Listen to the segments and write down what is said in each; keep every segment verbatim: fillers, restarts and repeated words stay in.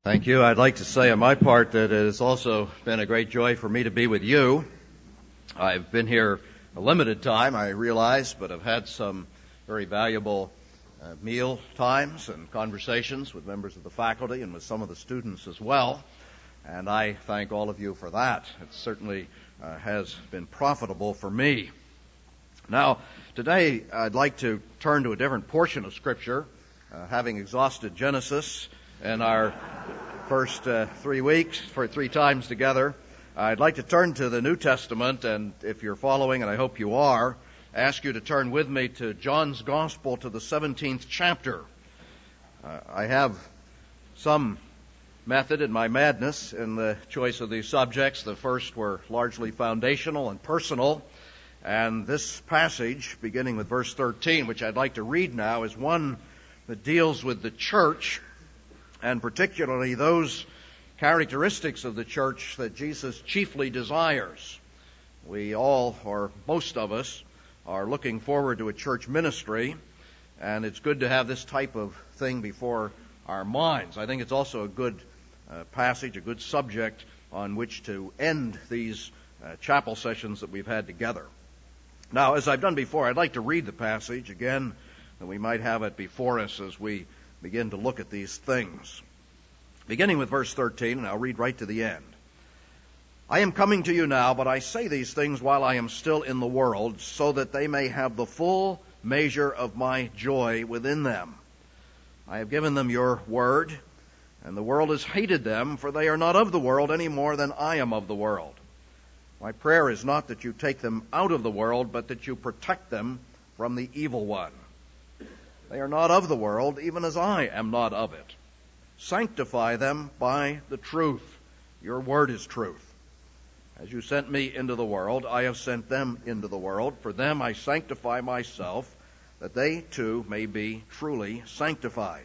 Thank you. I'd like to say on my part that it has also been a great joy for me to be with you. I've been here a limited time, I realize, but I've had some very valuable uh, meal times and conversations with members of the faculty and with some of the students as well. And I thank all of you for that. It certainly uh, has been profitable for me. Now, today I'd like to turn to a different portion of Scripture, uh, having exhausted Genesis in our first uh, three weeks, for three times together. I'd like to turn to the New Testament, and if you're following, and I hope you are, ask you to turn with me to John's Gospel to the seventeenth chapter. Uh, I have some method in my madness in the choice of these subjects. The first were largely foundational and personal, and this passage, beginning with verse thirteen, which I'd like to read now, is one that deals with the church, and particularly those characteristics of the church that Jesus chiefly desires. We all, or most of us, are looking forward to a church ministry, and it's good to have this type of thing before our minds. I think it's also a good uh, passage, a good subject on which to end these uh, chapel sessions that we've had together. Now, as I've done before, I'd like to read the passage again, that we might have it before us as we begin to look at these things. Beginning with verse thirteen, and I'll read right to the end. I am coming to you now, but I say these things while I am still in the world, so that they may have the full measure of my joy within them. I have given them your word, and the world has hated them, for they are not of the world any more than I am of the world. My prayer is not that you take them out of the world, but that you protect them from the evil one. They are not of the world, even as I am not of it. Sanctify them by the truth. Your word is truth. As you sent me into the world, I have sent them into the world. For them I sanctify myself, that they too may be truly sanctified.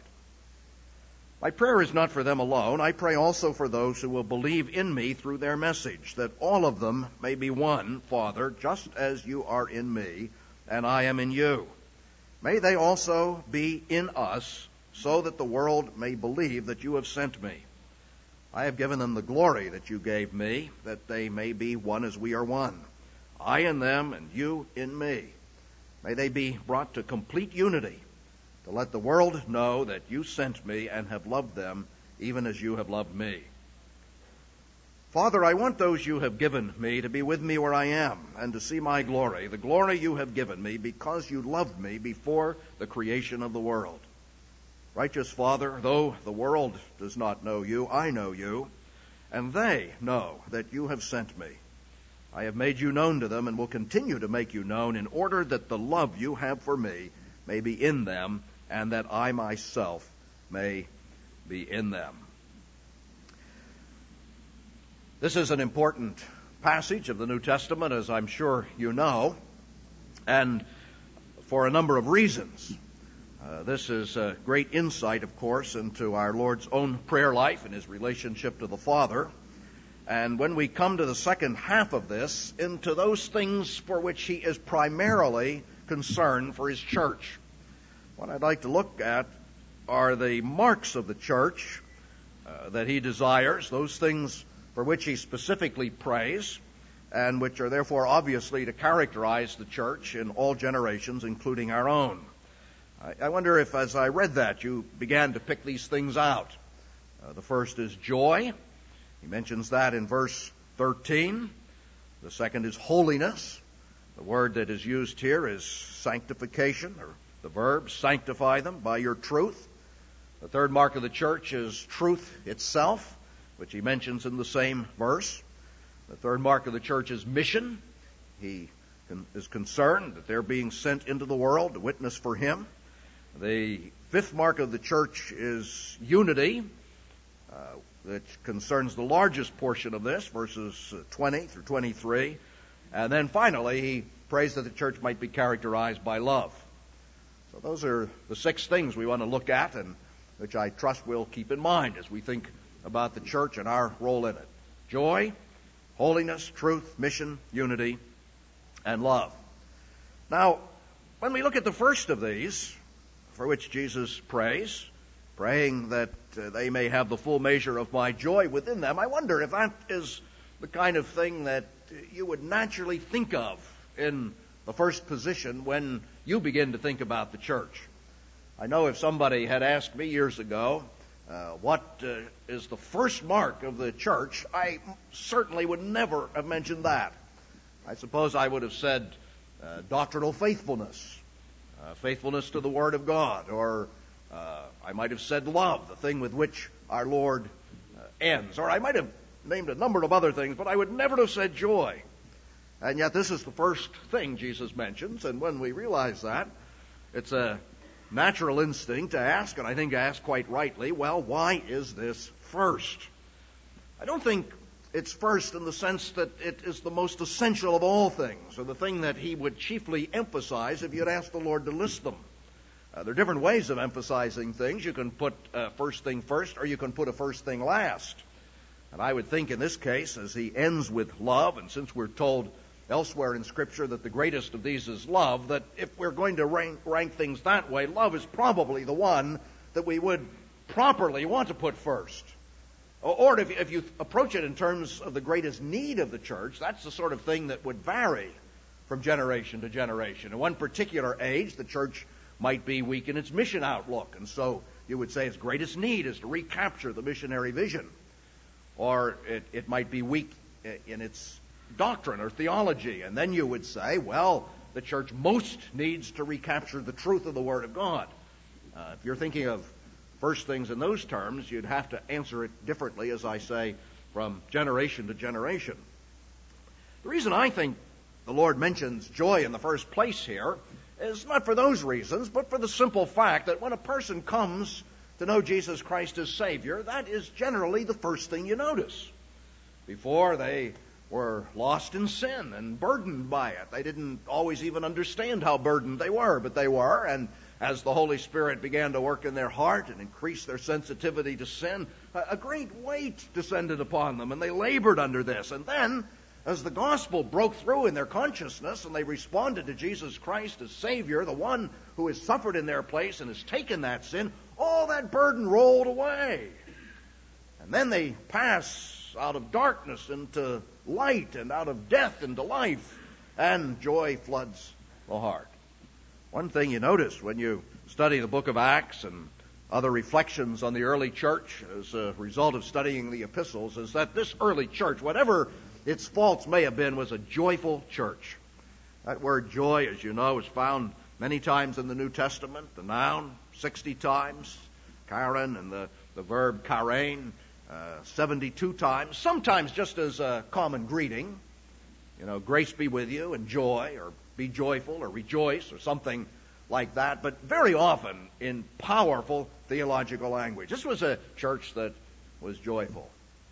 My prayer is not for them alone. I pray also for those who will believe in me through their message, that all of them may be one, Father, just as you are in me, and I am in you. May they also be in us, so that the world may believe that you have sent me. I have given them the glory that you gave me, that they may be one as we are one. I in them and you in me. May they be brought to complete unity, to let the world know that you sent me and have loved them, even as you have loved me. Father, I want those you have given me to be with me where I am, and to see my glory, the glory you have given me, because you loved me before the creation of the world. Righteous Father, though the world does not know you, I know you, and they know that you have sent me. I have made you known to them and will continue to make you known, in order that the love you have for me may be in them, and that I myself may be in them. This is an important passage of the New Testament, as I'm sure you know, and for a number of reasons. Uh, this is a great insight, of course, into our Lord's own prayer life and his relationship to the Father. And when we come to the second half of this, into those things for which he is primarily concerned for his church. What I'd like to look at are the marks of the church uh, that he desires, those things for which he specifically prays, and which are therefore obviously to characterize the church in all generations, including our own. I, I wonder if, as I read that, you began to pick these things out. Uh, the first is joy. He mentions that in verse thirteen. The second is holiness. The word that is used here is sanctification, or the verb, sanctify them by your truth. The third mark of the church is truth itself, which he mentions in the same verse. The third mark of the church is mission. He is concerned that they're being sent into the world to witness for him. The fifth mark of the church is unity, uh, which concerns the largest portion of this, verses twenty through twenty-three. And then finally, he prays that the church might be characterized by love. So those are the six things we want to look at, and which I trust we'll keep in mind as we think about the church and our role in it. Joy, holiness, truth, mission, unity, and love. Now, when we look at the first of these, for which Jesus prays, praying that uh, they may have the full measure of my joy within them. I wonder if that is the kind of thing that you would naturally think of in the first position when you begin to think about the church. I know if somebody had asked me years ago, uh, what uh, is the first mark of the church, I certainly would never have mentioned that. I suppose I would have said uh, doctrinal faithfulness, uh, faithfulness to the Word of God, or uh, I might have said love, the thing with which our Lord uh, ends, or I might have named a number of other things, but I would never have said joy. And yet this is the first thing Jesus mentions, and when we realize that, it's a natural instinct to ask, and I think ask quite rightly, well, why is this first? I don't think it's first in the sense that it is the most essential of all things, or the thing that he would chiefly emphasize if you'd ask the Lord to list them. Uh, there are different ways of emphasizing things. You can put uh, first thing first, or you can put a first thing last. And I would think in this case, as he ends with love, and since we're told elsewhere in Scripture that the greatest of these is love, that if we're going to rank, rank things that way, love is probably the one that we would properly want to put first. Or if, if you approach it in terms of the greatest need of the church, that's the sort of thing that would vary from generation to generation. In one particular age, the church might be weak in its mission outlook, and so you would say its greatest need is to recapture the missionary vision. Or it, it might be weak in its doctrine or theology, and then you would say, well, the church most needs to recapture the truth of the Word of God. Uh, if you're thinking of first things in those terms, you'd have to answer it differently, as I say, from generation to generation. The reason I think the Lord mentions joy in the first place here is not for those reasons, but for the simple fact that when a person comes to know Jesus Christ as Savior, that is generally the first thing you notice. Before, they were lost in sin and burdened by it. They didn't always even understand how burdened they were, but they were. And as the Holy Spirit began to work in their heart and increase their sensitivity to sin, a great weight descended upon them, and they labored under this. And then, as the gospel broke through in their consciousness and they responded to Jesus Christ as Savior, the one who has suffered in their place and has taken that sin, all that burden rolled away. And then they pass out of darkness into light, and out of death into life, and joy floods the heart. One thing you notice when you study the book of Acts and other reflections on the early church as a result of studying the epistles is that this early church, whatever its faults may have been, was a joyful church. That word joy, as you know, is found many times in the New Testament. The noun, sixty times. Karen, and the, the verb karain, uh, seventy-two times. Sometimes just as a common greeting. You know, grace be with you, and joy, or be joyful, or rejoice, or something like that. But very often in powerful theological language. This was a church that was joyful.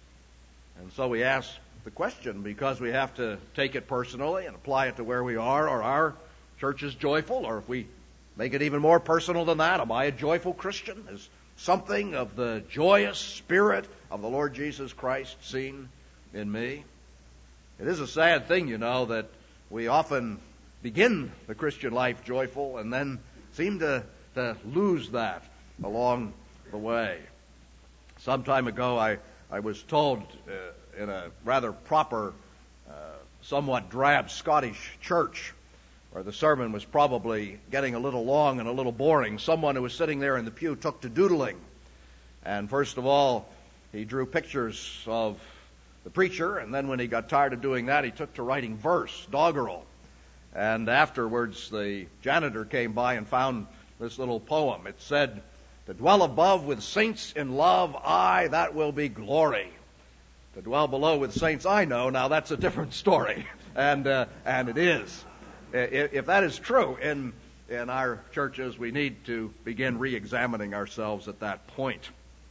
And so we ask the question, because we have to take it personally and apply it to where we are. Are our churches joyful? Or if we make it even more personal than that, am I a joyful Christian? Is something of the joyous spirit of the Lord Jesus Christ seen in me? It is a sad thing, you know, that we often begin the Christian life joyful and then seem to, to lose that along the way. Some time ago, I, I was told uh, in a rather proper, uh, somewhat drab Scottish church, where the sermon was probably getting a little long and a little boring, someone who was sitting there in the pew took to doodling. And first of all, he drew pictures of the preacher, and then when he got tired of doing that, he took to writing verse, doggerel. And afterwards, the janitor came by and found this little poem. It said, "To dwell above with saints in love, aye, that will be glory. To dwell below with saints I know, now that's a different story." And uh, and it is. If that is true in, in our churches, we need to begin re-examining ourselves at that point.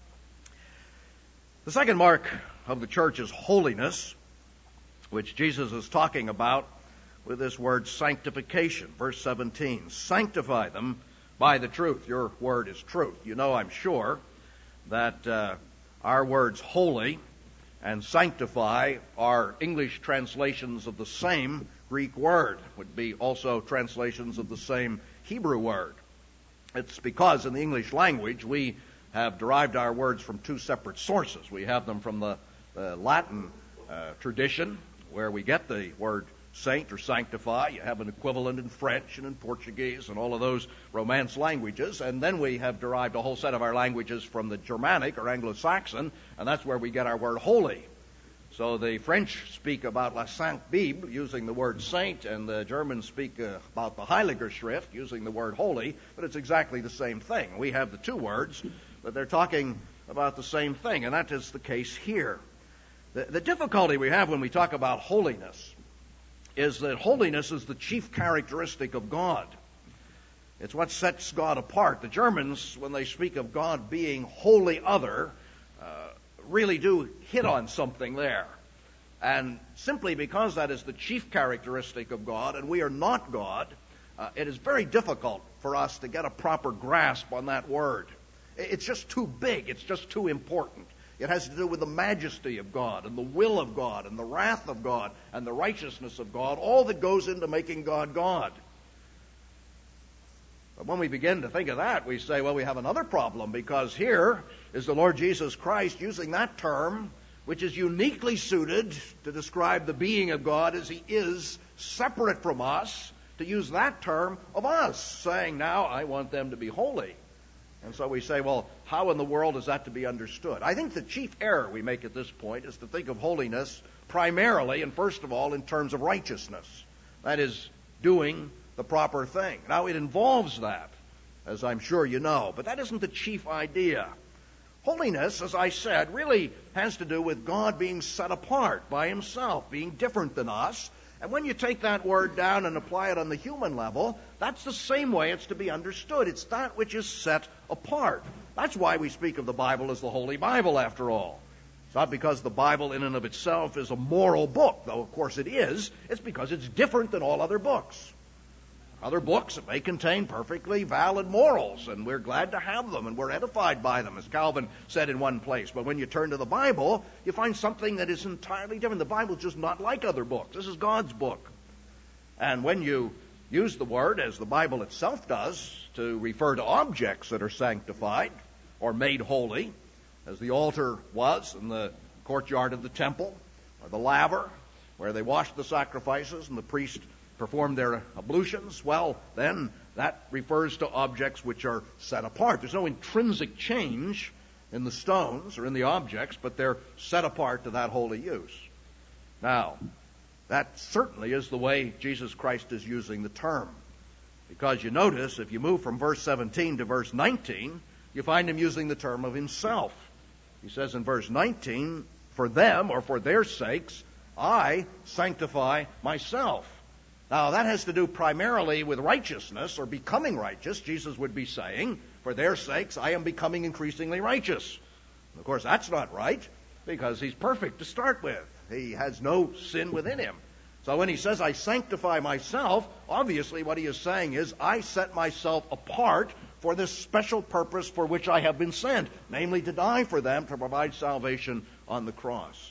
The second mark of the church is holiness, which Jesus is talking about with this word sanctification. Verse seventeen, sanctify them by the truth. Your word is truth. You know, I'm sure, that uh, our words holy and sanctify are English translations of the same Greek word, would be also translations of the same Hebrew word. It's because in the English language we have derived our words from two separate sources. We have them from the, the Latin uh, tradition, where we get the word saint or sanctify. You have an equivalent in French and in Portuguese and all of those Romance languages. And then we have derived a whole set of our languages from the Germanic or Anglo-Saxon, and that's where we get our word holy. So the French speak about La Sainte Bible, using the word saint, and the Germans speak uh, about the Heiliger Schrift, using the word holy, but it's exactly the same thing. We have the two words, but they're talking about the same thing, and that is the case here. The, the difficulty we have when we talk about holiness is that holiness is the chief characteristic of God. It's what sets God apart. The Germans, when they speak of God being wholly other, uh, really do hit on something there. And simply because that is the chief characteristic of God and we are not God, uh, it is very difficult for us to get a proper grasp on that word. It's just too big. It's just too important. It has to do with the majesty of God and the will of God and the wrath of God and the righteousness of God, all that goes into making God God. But when we begin to think of that, we say, well, we have another problem, because here is the Lord Jesus Christ using that term, which is uniquely suited to describe the being of God as He is, separate from us, to use that term of us, saying, now I want them to be holy. And so we say, well, how in the world is that to be understood? I think the chief error we make at this point is to think of holiness primarily and first of all in terms of righteousness. That is, doing the proper thing. Now, it involves that, as I'm sure you know, but that isn't the chief idea. Holiness, as I said, really has to do with God being set apart by Himself, being different than us. And when you take that word down and apply it on the human level, that's the same way it's to be understood. It's that which is set apart. That's why we speak of the Bible as the Holy Bible, after all. It's not because the Bible in and of itself is a moral book, though of course it is. It's because it's different than all other books. Other books that may contain perfectly valid morals, and we're glad to have them, and we're edified by them, as Calvin said in one place. But when you turn to the Bible, you find something that is entirely different. The Bible's just not like other books. This is God's book. And when you use the word, as the Bible itself does, to refer to objects that are sanctified or made holy, as the altar was in the courtyard of the temple, or the laver, where they washed the sacrifices and the priest perform their ablutions, well, then that refers to objects which are set apart. There's no intrinsic change in the stones or in the objects, but they're set apart to that holy use. Now, that certainly is the way Jesus Christ is using the term. Because you notice, if you move from verse seventeen to verse nineteen, you find Him using the term of Himself. He says in verse nineteen, for them, or for their sakes, I sanctify myself. Now, that has to do primarily with righteousness, or becoming righteous. Jesus would be saying, for their sakes, I am becoming increasingly righteous. And of course, that's not right, because He's perfect to start with. He has no sin within Him. So when He says, I sanctify myself, obviously what He is saying is, I set myself apart for this special purpose for which I have been sent, namely to die for them, to provide salvation on the cross.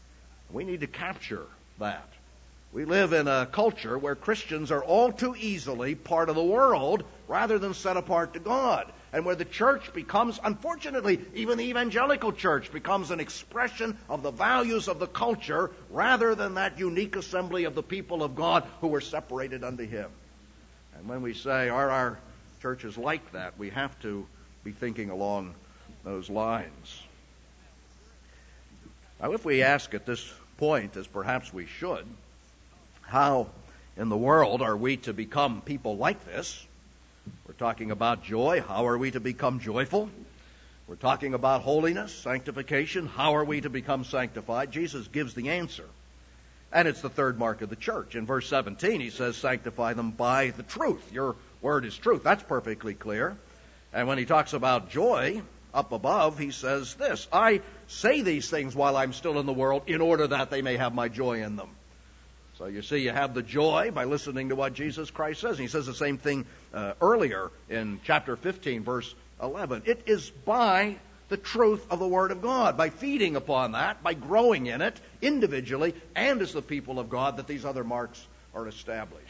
We need to capture that. We live in a culture where Christians are all too easily part of the world rather than set apart to God, and where the church becomes, unfortunately, even the evangelical church becomes an expression of the values of the culture rather than that unique assembly of the people of God who are separated unto Him. And when we say, are our churches like that, we have to be thinking along those lines. Now, if we ask at this point, as perhaps we should, how in the world are we to become people like this? We're talking about joy. How are we to become joyful? We're talking about holiness, sanctification. How are we to become sanctified? Jesus gives the answer. And it's the third mark of the church. In verse seventeen, He says, sanctify them by the truth. Your word is truth. That's perfectly clear. And when He talks about joy, up above, He says this, I say these things while I'm still in the world in order that they may have my joy in them. So you see, you have the joy by listening to what Jesus Christ says. And He says the same thing uh, earlier in chapter fifteen, verse eleven. It is by the truth of the Word of God, by feeding upon that, by growing in it individually and as the people of God, that these other marks are established.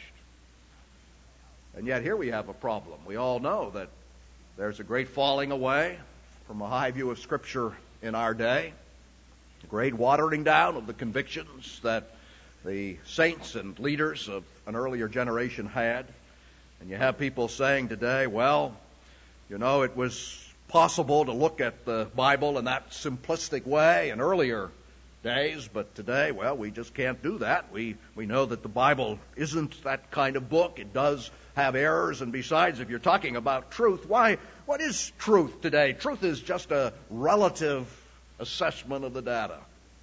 And yet here we have a problem. We all know that there's a great falling away from a high view of Scripture in our day, a great watering down of the convictions that the saints and leaders of an earlier generation had. And you have people saying today, well, you know, it was possible to look at the Bible in that simplistic way in earlier days, but today, well, we just can't do that. We we know that the Bible isn't that kind of book. It does have errors, and besides, if you're talking about truth, why, what is truth today? Truth is just a relative assessment of the data.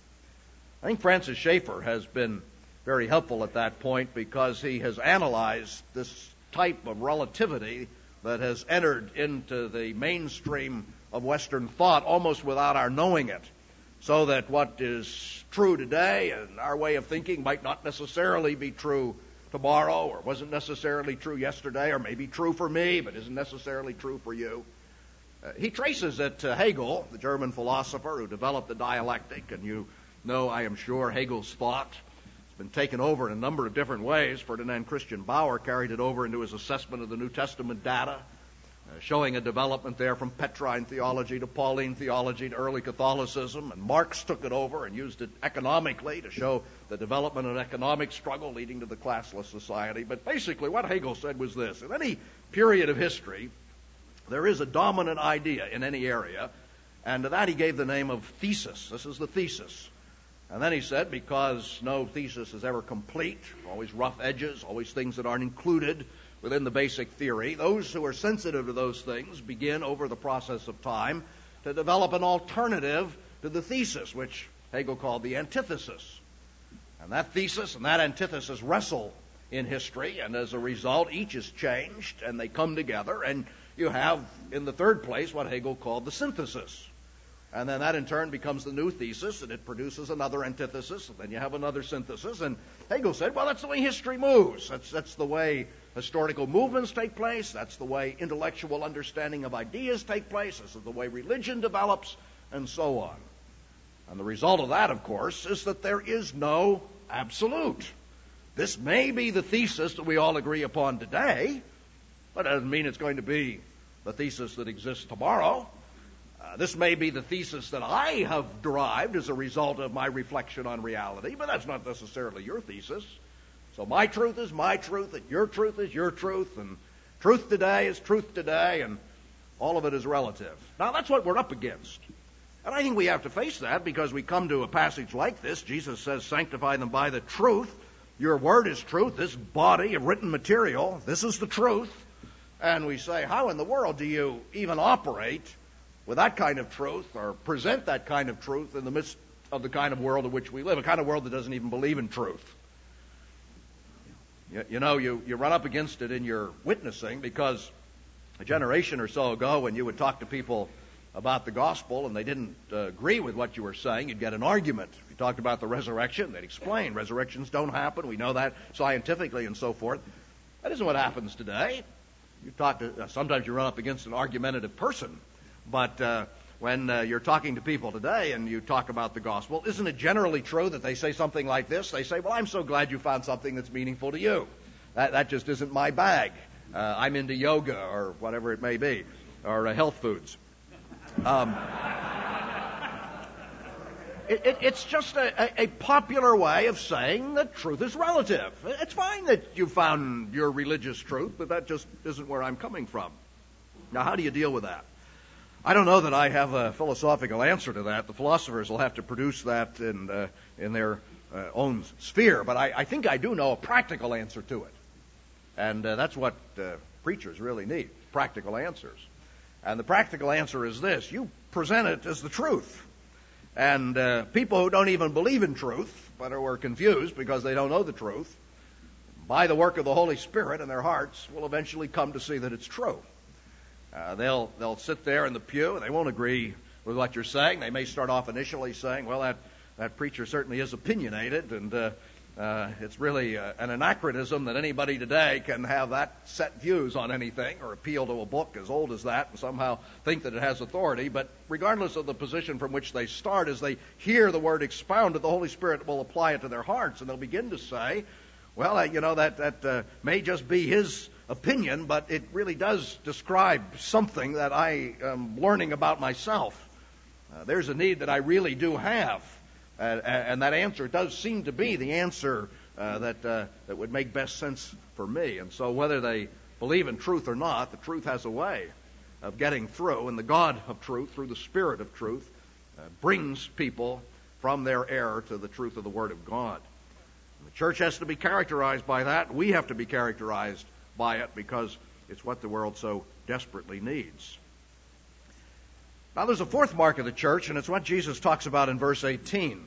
I think Francis Schaeffer has been very helpful at that point because he has analyzed this type of relativity that has entered into the mainstream of Western thought almost without our knowing it, so that what is true today and our way of thinking might not necessarily be true tomorrow, or wasn't necessarily true yesterday, or maybe true for me, but isn't necessarily true for you. Uh, he traces it to Hegel, the German philosopher who developed the dialectic, and you know, I am sure, Hegel's thought has been taken over in a number of different ways. Ferdinand Christian Bauer carried it over into his assessment of the New Testament data, uh, showing a development there from Petrine theology to Pauline theology to early Catholicism, and Marx took it over and used it economically to show the development of an economic struggle leading to the classless society. But basically what Hegel said was this: in any period of history, there is a dominant idea in any area, and to that he gave the name of thesis. This is the thesis. And then he said, because no thesis is ever complete, always rough edges, always things that aren't included within the basic theory, those who are sensitive to those things begin over the process of time to develop an alternative to the thesis, which Hegel called the antithesis. And that thesis and that antithesis wrestle in history, and as a result, each is changed, and they come together, and you have, in the third place, what Hegel called the synthesis. And then that in turn becomes the new thesis, and it produces another antithesis, and then you have another synthesis. And Hegel said, well, that's the way history moves. That's, that's the way historical movements take place. That's the way intellectual understanding of ideas take place. This is the way religion develops, and so on. And the result of that, of course, is that there is no absolute. This may be the thesis that we all agree upon today, but it doesn't mean it's going to be the thesis that exists tomorrow. Uh, this may be the thesis that I have derived as a result of my reflection on reality, but that's not necessarily your thesis. So my truth is my truth, and your truth is your truth, and truth today is truth today, and all of it is relative. Now, that's what we're up against. And I think we have to face that because we come to a passage like this. Jesus says, sanctify them by the truth. Your word is truth. This body of written material, this is the truth. And we say, how in the world do you even operate with that kind of truth, or present that kind of truth in the midst of the kind of world in which we live, a kind of world that doesn't even believe in truth? You, you know, you, you run up against it in your witnessing, because a generation or so ago, when you would talk to people about the gospel and they didn't uh, agree with what you were saying, you'd get an argument. If you talked about the resurrection, they'd explain resurrections don't happen. We know that scientifically and so forth. That isn't what happens today. You talk to, uh, sometimes you run up against an argumentative person. But uh, when uh, you're talking to people today and you talk about the gospel, isn't it generally true that they say something like this? They say, well, I'm so glad you found something that's meaningful to you. That, that just isn't my bag. Uh, I'm into yoga or whatever it may be, or uh, health foods. Um, it, it, it's just a, a, a popular way of saying that truth is relative. It's fine that you found your religious truth, but that just isn't where I'm coming from. Now, how do you deal with that? I don't know that I have a philosophical answer to that. The philosophers will have to produce that in uh, in their uh, own sphere. But I, I think I do know a practical answer to it. And uh, that's what uh, preachers really need, practical answers. And the practical answer is this: you present it as the truth. And uh, people who don't even believe in truth, but who are confused because they don't know the truth, by the work of the Holy Spirit in their hearts, will eventually come to see that it's true. Uh, they'll they'll sit there in the pew, and they won't agree with what you're saying. They may start off initially saying, well, that, that preacher certainly is opinionated, and uh, uh, it's really uh, an anachronism that anybody today can have that set views on anything or appeal to a book as old as that and somehow think that it has authority. But regardless of the position from which they start, as they hear the word expounded, the Holy Spirit will apply it to their hearts, and they'll begin to say, well, uh, you know, that, that uh, may just be his opinion, but it really does describe something that I am learning about myself. Uh, there's a need that I really do have, uh, and that answer does seem to be the answer uh, that uh, that would make best sense for me. And so whether they believe in truth or not, the truth has a way of getting through, and the God of truth, through the Spirit of truth, uh, brings people from their error to the truth of the Word of God. And the church has to be characterized by that. We have to be characterized by it because it's what the world so desperately needs. Now there's a fourth mark of the church, and it's what Jesus talks about in verse eighteen.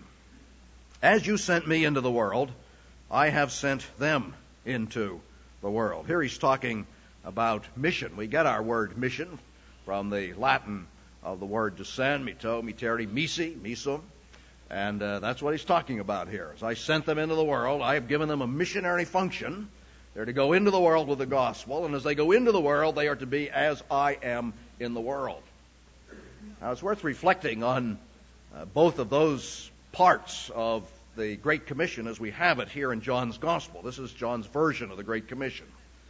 As you sent me into the world, I have sent them into the world. Here he's talking about mission. We get our word mission from the Latin of the word to send, mito, miteri, misi, misum. And uh, that's what he's talking about here. As I sent them into the world, I have given them a missionary function. They're to go into the world with the gospel, and as they go into the world, they are to be as I am in the world. Now, it's worth reflecting on uh, both of those parts of the Great Commission as we have it here in John's Gospel. This is John's version of the Great Commission.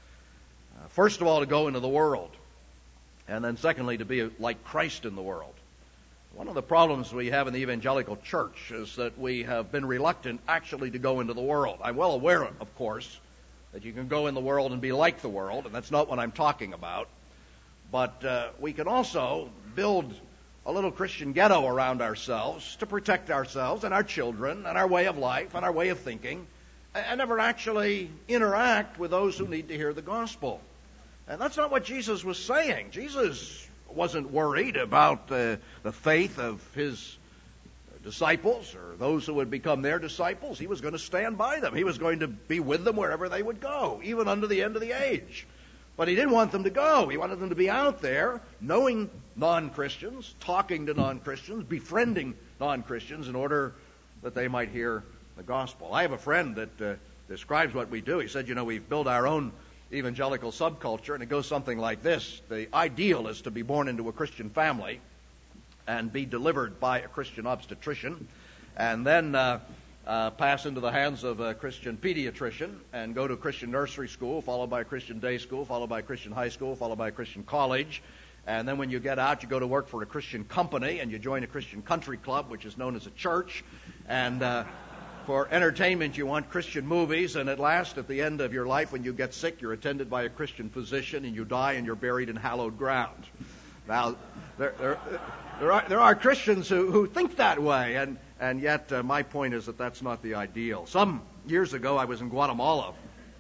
Uh, first of all, to go into the world, and then secondly, to be like Christ in the world. One of the problems we have in the evangelical church is that we have been reluctant actually to go into the world. I'm well aware, of course, that you can go in the world and be like the world, and that's not what I'm talking about. But uh, we can also build a little Christian ghetto around ourselves to protect ourselves and our children and our way of life and our way of thinking, and never actually interact with those who need to hear the gospel. And that's not what Jesus was saying. Jesus wasn't worried about uh, the faith of his disciples or those who would become their disciples. He was going to stand by them. He was going to be with them wherever they would go, even unto the end of the age. But he didn't want them to go. He wanted them to be out there, knowing non-Christians, talking to non-Christians, befriending non-Christians in order that they might hear the gospel. I have a friend that uh, describes what we do. He said, you know, we've built our own evangelical subculture, and it goes something like this. The ideal is to be born into a Christian family and be delivered by a Christian obstetrician, and then uh, uh, pass into the hands of a Christian pediatrician and go to a Christian nursery school, followed by a Christian day school, followed by a Christian high school, followed by a Christian college. And then when you get out, you go to work for a Christian company, and you join a Christian country club, which is known as a church. And uh, for entertainment, you want Christian movies. And at last, at the end of your life, when you get sick, you're attended by a Christian physician, and you die, and you're buried in hallowed ground. Now, there, there, there, are, there are Christians who, who think that way, and, and yet uh, my point is that that's not the ideal. Some years ago, I was in Guatemala,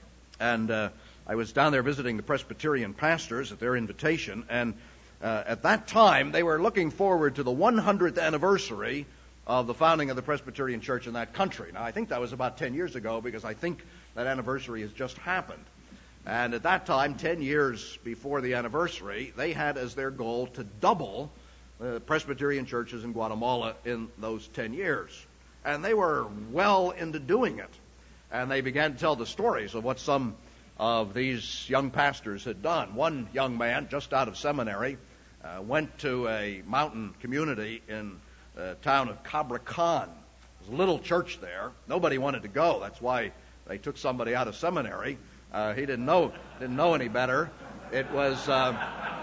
and uh, I was down there visiting the Presbyterian pastors at their invitation, and uh, at that time, they were looking forward to the one hundredth anniversary of the founding of the Presbyterian Church in that country. Now, I think that was about ten years ago, because I think that anniversary has just happened. And at that time, ten years before the anniversary, they had as their goal to double the Presbyterian churches in Guatemala in those ten years. And they were well into doing it. And they began to tell the stories of what some of these young pastors had done. One young man, just out of seminary, uh, went to a mountain community in the town of Cabracon. There's a little church there. Nobody wanted to go. That's why they took somebody out of seminary. Uh, he didn't know didn't know any better. It was uh,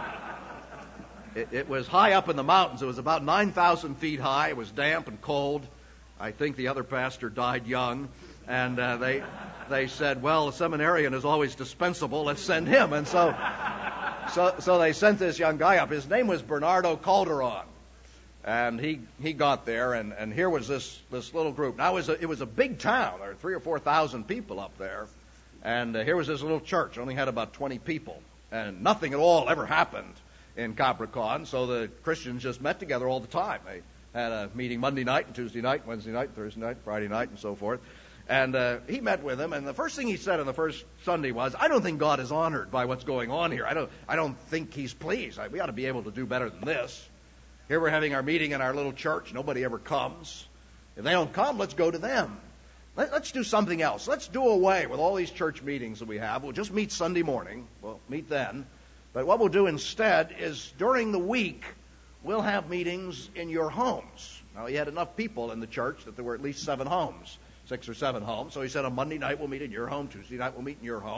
it, it was high up in the mountains. It was about nine thousand feet high. It was damp and cold. I think the other pastor died young, and uh, they they said, "Well, the seminarian is always dispensable. Let's send him." And so so so they sent this young guy up. His name was Bernardo Calderon. And he, he got there, and, and here was this, this little group. Now, it was, a, it was a big town. There were three or four thousand people up there. And uh, here was this little church. Only had about twenty people. And nothing at all ever happened in Cabracon, so the Christians just met together all the time. They had a meeting Monday night and Tuesday night, Wednesday night, Thursday night, Friday night, and so forth. And uh, he met with them, and the first thing he said on the first Sunday was, I don't think God is honored by what's going on here. I don't, I don't think he's pleased. I, we ought to be able to do better than this. Here we're having our meeting in our little church. Nobody ever comes. If they don't come, let's go to them. Let, let's do something else. Let's do away with all these church meetings that we have. We'll just meet Sunday morning. We'll meet then. But what we'll do instead is during the week, we'll have meetings in your homes. Now, he had enough people in the church that there were at least seven homes, six or seven homes. So he said on Monday night we'll meet in your home, Tuesday night we'll meet in your home.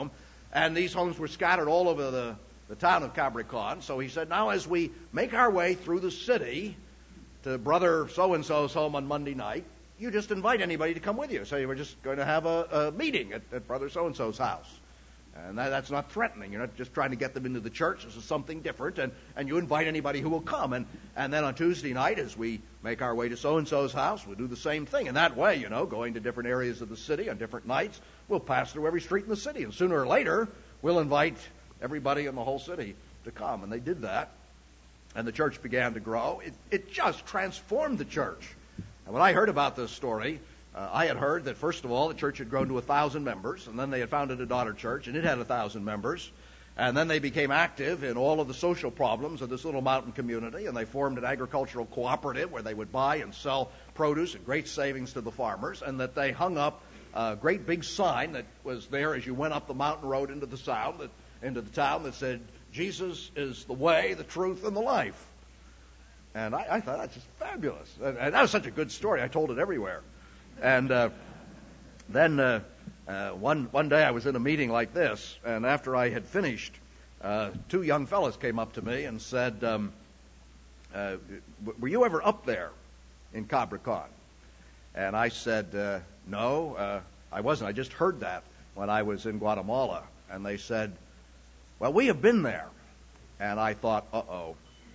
And these homes were scattered all over the, the town of Cabricon. So he said, now as we make our way through the city to Brother so-and-so's home on Monday night, you just invite anybody to come with you. So you were just going to have a, a meeting at, at Brother so-and-so's house. And that, that's not threatening. You're not just trying to get them into the church. This is something different. And, and you invite anybody who will come. And, and then on Tuesday night, as we make our way to so-and-so's house, we'll do the same thing. And that way, you know, going to different areas of the city on different nights, we'll pass through every street in the city. And sooner or later, we'll invite everybody in the whole city to come. And they did that. And the church began to grow. It, it just transformed the church. And when I heard about this story, Uh, I had heard that, first of all, the church had grown to a thousand members, and then they had founded a daughter church, and it had a thousand members. And then they became active in all of the social problems of this little mountain community, and they formed an agricultural cooperative where they would buy and sell produce at great savings to the farmers, and that they hung up a great big sign that was there as you went up the mountain road into the town, that, into the town that said, Jesus is the way, the truth, and the life. And I, I thought, that's just fabulous. And, and that was such a good story. I told it everywhere. And uh, then uh, uh, one one day I was in a meeting like this, and after I had finished, uh, two young fellows came up to me and said, um, uh, were you ever up there in Cabricon? And I said, uh, no, uh, I wasn't. I just heard that when I was in Guatemala. And they said, well, we have been there. And I thought, uh-oh.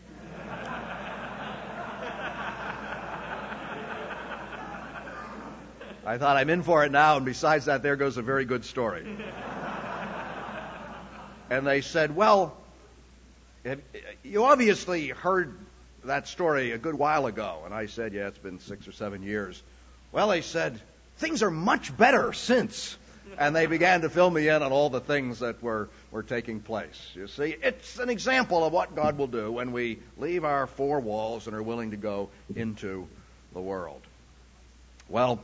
I thought, I'm in for it now, and besides that, there goes a very good story. And they said, well, you obviously heard that story a good while ago. And I said, yeah, it's been six or seven years. Well, they said, things are much better since. And they began to fill me in on all the things that were, were taking place. You see, it's an example of what God will do when we leave our four walls and are willing to go into the world. Well,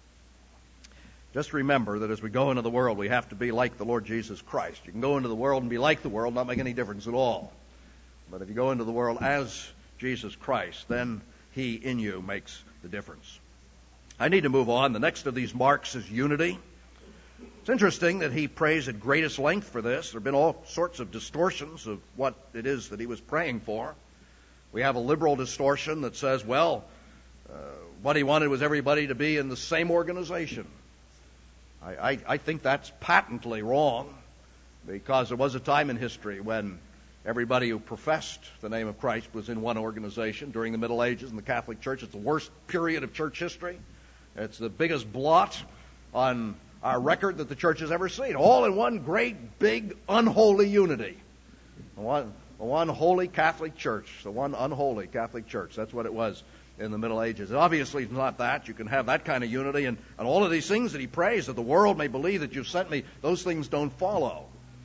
just remember that as we go into the world, we have to be like the Lord Jesus Christ. You can go into the world and be like the world, not make any difference at all. But if you go into the world as Jesus Christ, then He in you makes the difference. I need to move on. The next of these marks is unity. It's interesting that he prays at greatest length for this. There have been all sorts of distortions of what it is that he was praying for. We have a liberal distortion that says, well, uh, what he wanted was everybody to be in the same organization. I, I, I think that's patently wrong, because there was a time in history when everybody who professed the name of Christ was in one organization during the Middle Ages in the Catholic Church. It's the worst period of church history. It's the biggest blot on our record that the church has ever seen. All in one great, big, unholy unity. The one, the one holy Catholic Church. The one unholy Catholic Church. That's what it was in the Middle Ages. And obviously it's not that. You can have that kind of unity. And, and all of these things that he prays, that the world may believe that you've sent me, those things don't follow.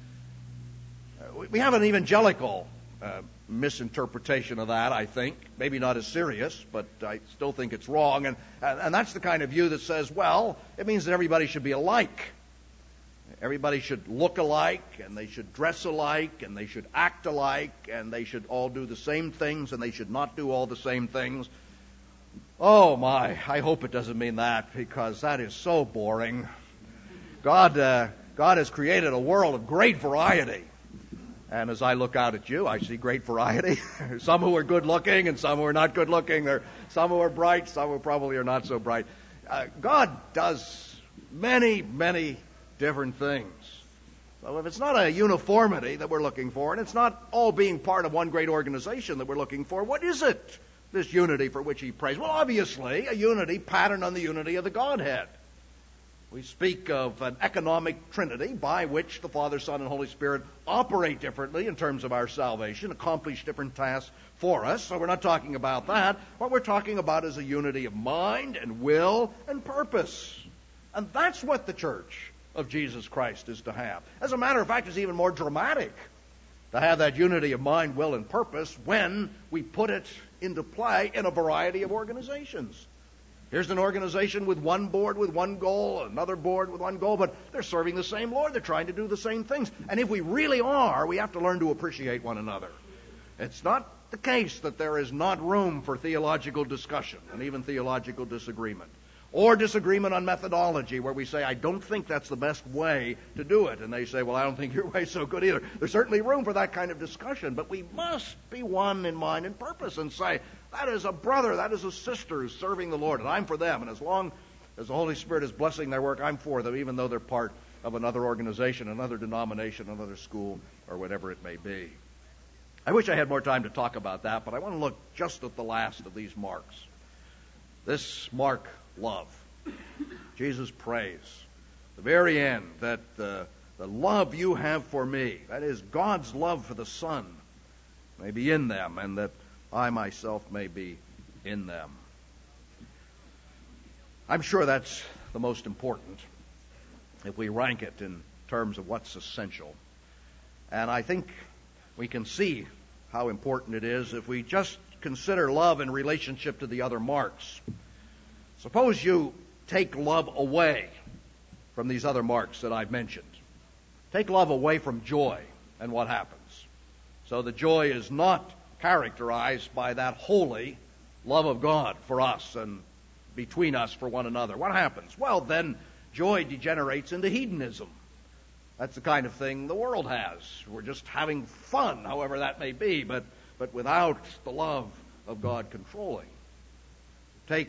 Uh, we, we have an evangelical uh, misinterpretation of that, I think. Maybe not as serious, but I still think it's wrong. And, and, and that's the kind of view that says, well, it means that everybody should be alike. Everybody should look alike, and they should dress alike, and they should act alike, and they should all do the same things, and they should not do all the same things. Oh, my, I hope it doesn't mean that, because that is so boring. God, uh, God has created a world of great variety. And as I look out at you, I see great variety. Some who are good-looking and some who are not good-looking. There are some who are bright, some who probably are not so bright. Uh, God does many, many different things. So if it's not a uniformity that we're looking for, and it's not all being part of one great organization that we're looking for, what is it, this unity for which he prays? Well, obviously, a unity patterned on the unity of the Godhead. We speak of an economic trinity by which the Father, Son, and Holy Spirit operate differently in terms of our salvation, accomplish different tasks for us. So we're not talking about that. What we're talking about is a unity of mind and will and purpose. And that's what the church of Jesus Christ is to have. As a matter of fact, it's even more dramatic to have that unity of mind, will, and purpose when we put it into play in a variety of organizations. Here's an organization with one board with one goal, another board with one goal, but they're serving the same Lord. They're trying to do the same things. And if we really are, we have to learn to appreciate one another. It's not the case that there is not room for theological discussion and even theological disagreement. Or disagreement on methodology, where we say, I don't think that's the best way to do it. And they say, well, I don't think your way's so good either. There's certainly room for that kind of discussion, but we must be one in mind and purpose and say, that is a brother, that is a sister who's serving the Lord, and I'm for them. And as long as the Holy Spirit is blessing their work, I'm for them, even though they're part of another organization, another denomination, another school, or whatever it may be. I wish I had more time to talk about that, but I want to look just at the last of these marks. This mark, love. Jesus prays, the very end, that uh, the love you have for me, that is God's love for the Son, may be in them, and that I myself may be in them. I'm sure that's the most important if we rank it in terms of what's essential. And I think we can see how important it is if we just consider love in relationship to the other marks. Suppose you take love away from these other marks that I've mentioned. Take love away from joy, and what happens? So the joy is not characterized by that holy love of God for us and between us for one another. What happens? Well, then joy degenerates into hedonism. That's the kind of thing the world has. We're just having fun, however that may be, but, but without the love of God controlling. Take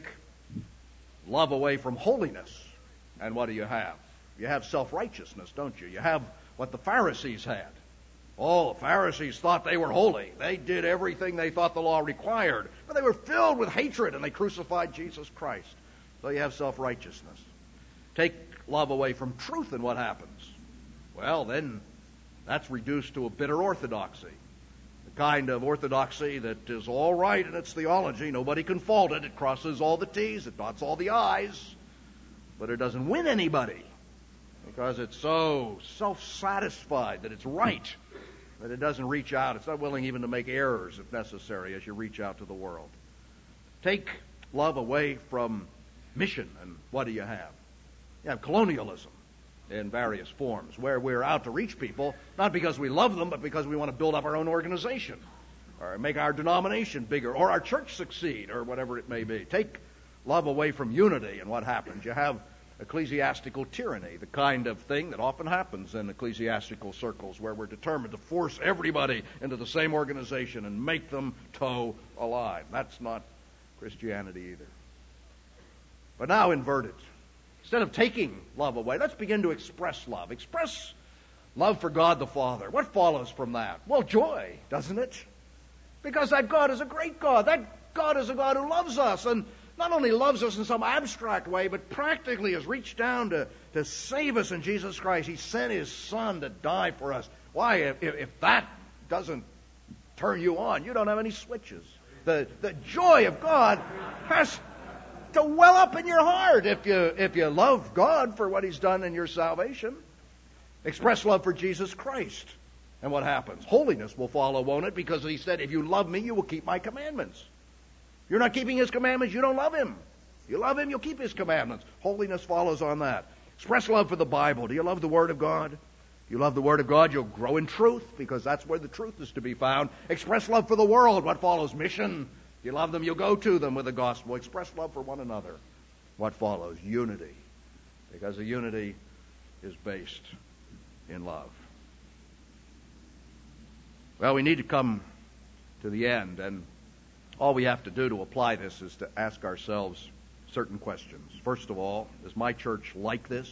love away from holiness, and what do you have? You have self-righteousness, don't you? You have what the Pharisees had. Oh, the Pharisees thought they were holy. They did everything they thought the law required, but they were filled with hatred, and they crucified Jesus Christ. So you have self-righteousness. Take love away from truth, and what happens? Well, then that's reduced to a bitter orthodoxy. The kind of orthodoxy that is all right in its theology. Nobody can fault it. It crosses all the T's. It dots all the I's. But it doesn't win anybody because it's so self-satisfied that it's right that it doesn't reach out. It's not willing even to make errors if necessary as you reach out to the world. Take love away from mission, and what do you have? You have colonialism in various forms, where we're out to reach people, not because we love them, but because we want to build up our own organization, or make our denomination bigger, or our church succeed, or whatever it may be. Take love away from unity, and what happens? You have ecclesiastical tyranny, the kind of thing that often happens in ecclesiastical circles, where we're determined to force everybody into the same organization and make them toe alive. That's not Christianity either. But now invert it. Instead of taking love away, let's begin to express love. Express love for God the Father. What follows from that? Well, joy, doesn't it? Because that God is a great God. That God is a God who loves us, and not only loves us in some abstract way, but practically has reached down to, to save us in Jesus Christ. He sent His Son to die for us. Why, if, if that doesn't turn you on, you don't have any switches. The, the joy of God has to well up in your heart if you if you love God for what He's done in your salvation. Express love for Jesus Christ. And what happens? Holiness will follow, won't it? Because He said, if you love me, you will keep my commandments. If you're not keeping His commandments, you don't love Him. If you love Him, you'll keep His commandments. Holiness follows on that. Express love for the Bible. Do you love the Word of God? If you love the Word of God, you'll grow in truth, because that's where the truth is to be found. Express love for the world. What follows? Mission. If you love them, you'll go to them with the gospel. Express love for one another. What follows? Unity. Because the unity is based in love. Well, we need to come to the end, and all we have to do to apply this is to ask ourselves certain questions. First of all, is my church like this?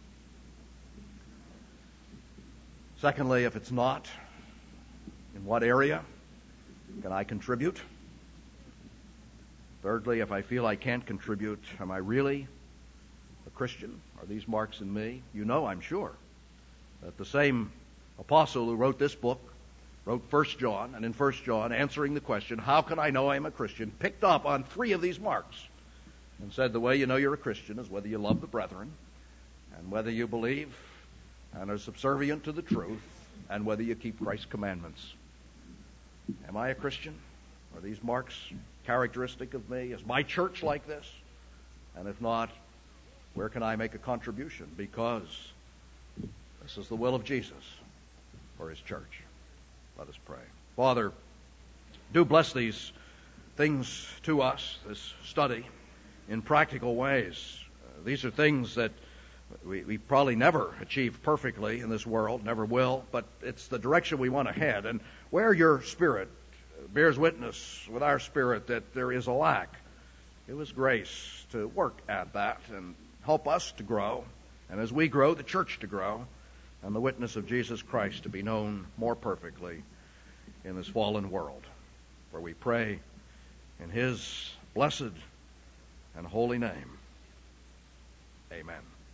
Secondly, if it's not, in what area can I contribute? Thirdly, if I feel I can't contribute, am I really a Christian? Are these marks in me? You know, I'm sure, that the same apostle who wrote this book wrote First John, and in First John, answering the question, how can I know I'm a Christian, picked up on three of these marks and said the way you know you're a Christian is whether you love the brethren, and whether you believe and are subservient to the truth, and whether you keep Christ's commandments. Am I a Christian? Are these marks characteristic of me? Is my church like this? And if not, where can I make a contribution? Because this is the will of Jesus for His church. Let us pray. Father, do bless these things to us, this study, in practical ways. These are things that we, we probably never achieve perfectly in this world, never will, but it's the direction we want to head. And where your spirit bears witness with our spirit that there is a lack, give us grace to work at that and help us to grow. And as we grow, the church to grow, and the witness of Jesus Christ to be known more perfectly in this fallen world. For we pray in His blessed and holy name. Amen.